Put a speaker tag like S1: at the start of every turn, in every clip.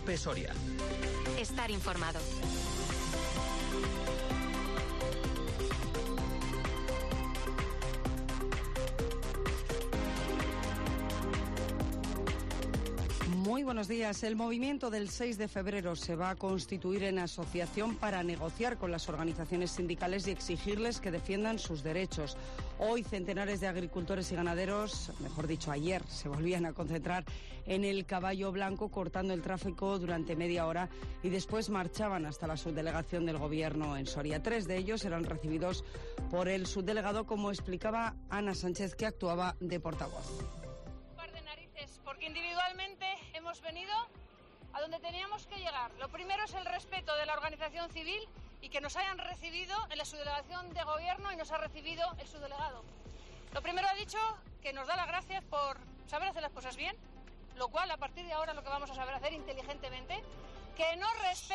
S1: COPE Soria.
S2: Estar informado.
S3: Muy buenos días. El movimiento del 6 de febrero se va a constituir en asociación para negociar con las organizaciones sindicales y exigirles que defiendan sus derechos. Hoy centenares de agricultores y ganaderos, mejor dicho ayer, se volvían a concentrar en el Caballo Blanco cortando el tráfico durante media hora y después marchaban hasta la subdelegación del Gobierno en Soria. 3 de ellos eran recibidos por el subdelegado, como explicaba Ana Sánchez, que actuaba de portavoz.
S4: Porque individualmente hemos venido a donde teníamos que llegar. Lo primero es el respeto de la organización civil y que nos hayan recibido en la subdelegación de Gobierno y nos ha recibido el subdelegado. Lo primero ha dicho que nos da las gracias por saber hacer las cosas bien, lo cual a partir de ahora lo que vamos a saber hacer inteligentemente, que no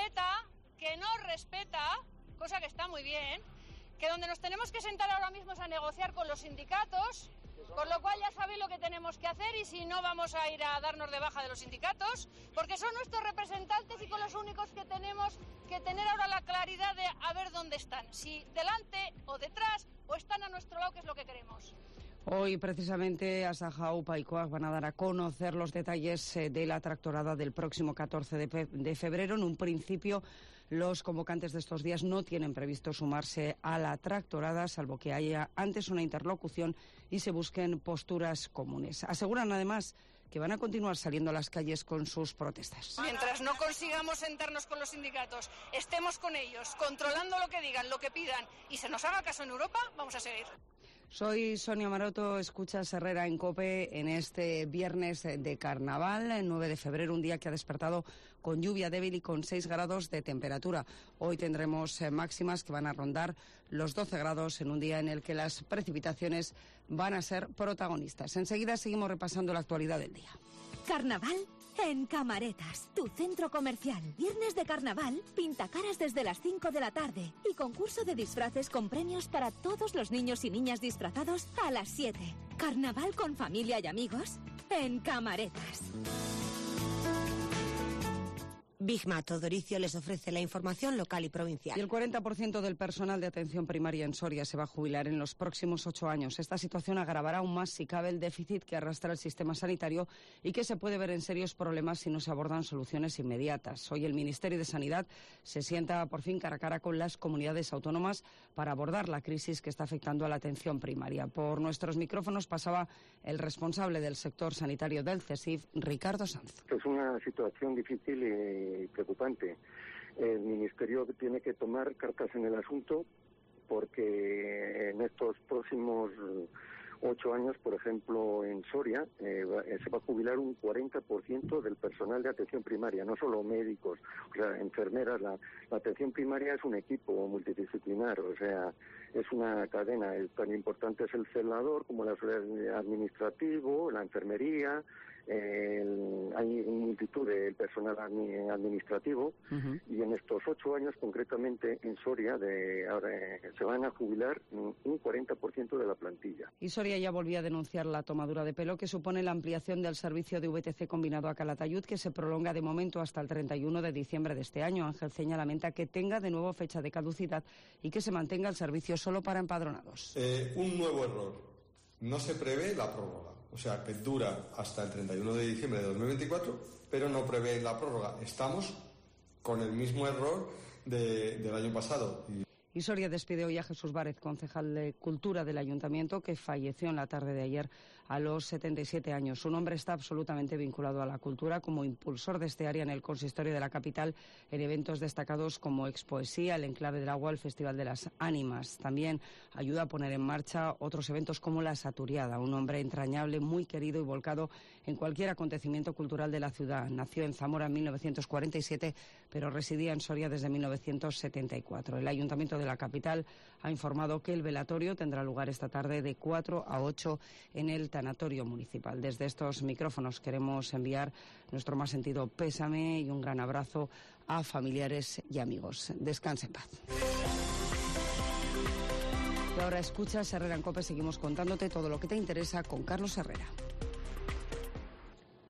S4: respeta, cosa que está muy bien, que donde nos tenemos que sentar ahora mismo es a negociar con los sindicatos. Con lo cual ya sabéis lo que tenemos que hacer y si no vamos a ir a darnos de baja de los sindicatos, porque son nuestros representantes y con los únicos que tenemos que tener ahora la claridad de a ver dónde están, si delante o detrás o están a nuestro lado, que es lo que queremos.
S3: Hoy, precisamente, Asaja, UPA y COAG van a dar a conocer los detalles de la tractorada del próximo 14 de febrero. En un principio, los convocantes de estos días no tienen previsto sumarse a la tractorada, salvo que haya antes una interlocución y se busquen posturas comunes. Aseguran, además, que van a continuar saliendo a las calles con sus protestas.
S4: Mientras no consigamos sentarnos con los sindicatos, estemos con ellos, controlando lo que digan, lo que pidan y se nos haga caso en Europa, vamos a seguir.
S3: Soy Sonia Maroto, escuchas Herrera en COPE en este viernes de carnaval, el 9 de febrero, un día que ha despertado con lluvia débil y con 6 grados de temperatura. Hoy tendremos máximas que van a rondar los 12 grados en un día en el que las precipitaciones van a ser protagonistas. Enseguida seguimos repasando la actualidad del día.
S5: Carnaval en Camaretas, tu centro comercial. Viernes de carnaval, pintacaras desde las 5 de la tarde y concurso de disfraces con premios para todos los niños y niñas disfrazados a las 7. Carnaval con familia y amigos en Camaretas.
S6: Bigma Todoricio les ofrece la información local y provincial.
S3: Y el 40% del personal de atención primaria en Soria se va a jubilar en los próximos 8 años. Esta situación agravará aún más, si cabe, el déficit que arrastra el sistema sanitario y que se puede ver en serios problemas si no se abordan soluciones inmediatas. Hoy el Ministerio de Sanidad se sienta por fin cara a cara con las comunidades autónomas para abordar la crisis que está afectando a la atención primaria. Por nuestros micrófonos pasaba el responsable del sector sanitario del CESIF, Ricardo Sanz.
S7: Es una situación difícil y preocupante. El Ministerio tiene que tomar cartas en el asunto porque en estos próximos 8 años, por ejemplo, en Soria, se va a jubilar un 40% del personal de atención primaria, no solo médicos, o sea, enfermeras. La atención primaria es un equipo multidisciplinar, o sea, es una cadena. Tan importante es el celador como el administrativo, la enfermería. Hay multitud del personal administrativo y en estos 8 años concretamente en Soria ahora se van a jubilar un 40% de la plantilla.
S3: Y Soria ya volvía a denunciar la tomadura de pelo que supone la ampliación del servicio de VTC combinado a Calatayud, que se prolonga de momento hasta el 31 de diciembre de este año. Ángel Ceña lamenta que tenga de nuevo fecha de caducidad y que se mantenga el servicio solo para empadronados.
S8: Un nuevo error. No se prevé la prórroga. O sea, que dura hasta el 31 de diciembre de 2024, pero no prevé la prórroga. Estamos con el mismo error del año pasado.
S3: Y Soria despide hoy a Jesús Várez, concejal de Cultura del Ayuntamiento, que falleció en la tarde de ayer a los 77 años. Su nombre está absolutamente vinculado a la cultura como impulsor de este área en el consistorio de la capital, en eventos destacados como Expoesía, el Enclave del Agua, el Festival de las Ánimas. También ayuda a poner en marcha otros eventos como la Saturiada, un hombre entrañable, muy querido y volcado en cualquier acontecimiento cultural de la ciudad. Nació en Zamora en 1947, pero residía en Soria desde 1974. El Ayuntamiento de la capital ha informado que el velatorio tendrá lugar esta tarde de 4 a 8 en el tanatorio municipal. Desde estos micrófonos queremos enviar nuestro más sentido pésame y un gran abrazo a familiares y amigos. Descanse en paz. Y ahora escuchas Herrera en COPE, seguimos contándote todo lo que te interesa con Carlos Herrera.